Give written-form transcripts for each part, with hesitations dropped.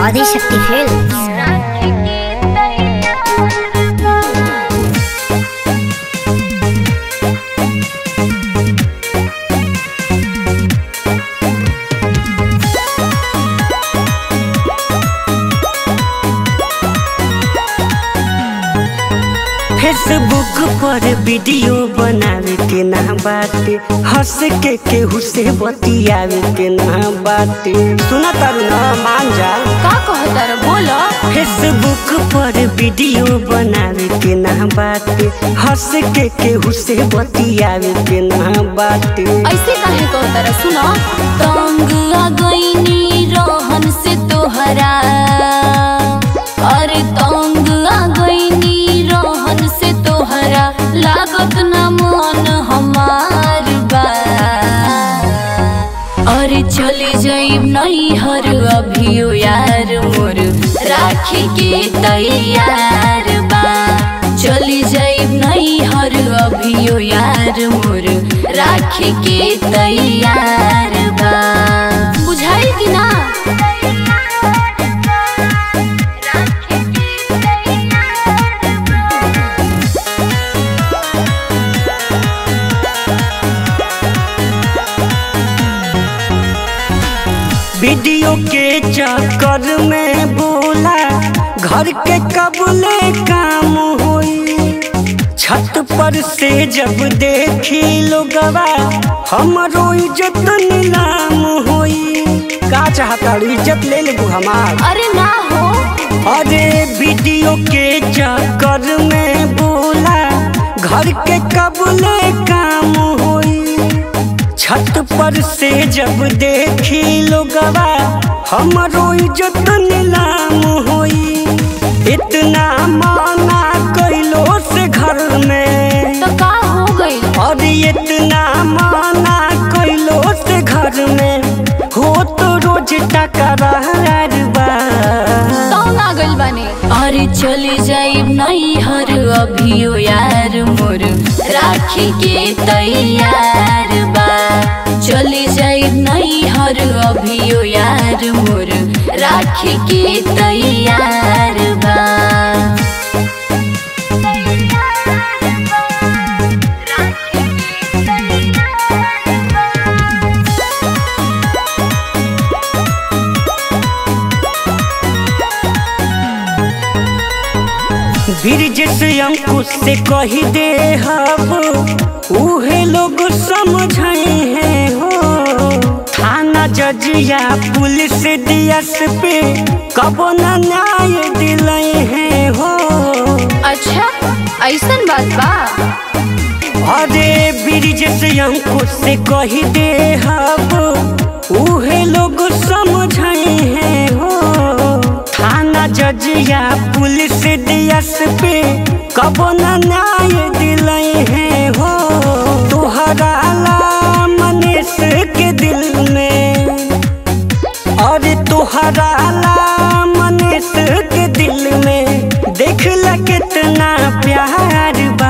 Adishakti films. Facebook पर video बनावे के ना बाटे, हंस के केहू से बतियावे के ना बाटे। सुना तारू ना, मान जा। का कहता रे बोलो। फेसबुक पर वीडियो बनावे के ना बाटे, हंस के केहू से बतियावे के ना बाटे। ऐसे काहे कहता रे, सुनो। तंग आ गईनी रोहन से तोहरा, अरे तंग आ गईनी रोहन से तोहरा, लागत न मन हमार बा। अरे चली जाइब नहीं हर अभियो यार मोर, राखी के तैयार बा। चली जाइब नहीं हर अभियो यार मोर, राखी के तैयार बा। बुझाई कि ना? वीडियो के चक्कर में बोला घर के कबले काम होई, छत पर से जब देखी लोगवा हमरो इज्जत नीलाम होई। का चाहता इज्जत ले लेबू हमार? अरे ना हो। अरे वीडियो के चक्कर में बोला घर के कबले काम होई, छत पर से जब देखी लोगवा हमरो इज्जत नीलाम होई। इतना माना कैलो से घर में तो का हो गई? और इतना माना कैलो से घर में हो तो रोज टकरार बा। तो ना गइल बानी। अरे चली जाइब नहीं हर अभियो यार मोर, राखी के तैयार बा। चली जाइब नहीं हर अभियो यार मोर, राखी के तैयार बा। ब्रिजेश अंकुश से कही दे हब, उहे लोग समझे हैं हो। थाना जज या पुलिस DSP कबो न न्याय दिले हैं हो। अच्छा ऐसन बात बा? अरे ब्रिजेश अंकुश से कही दे हब, उहे लोग समझे हैं हो। थाना जज या पुलिस DSP कबो न न्याय दिले हैं हो। तोहरा ला मनीष के दिल में, और तोहरा ला मनीष के दिल में देख ला कितना प्यार बा।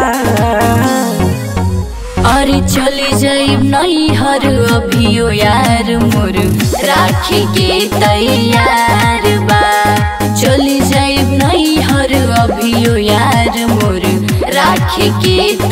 अरे चली जाइब नहीं हर अभियो यार मोर, राखी के तैयार बा। चली जाइब नहीं हर अभियो यार मोर, राखी के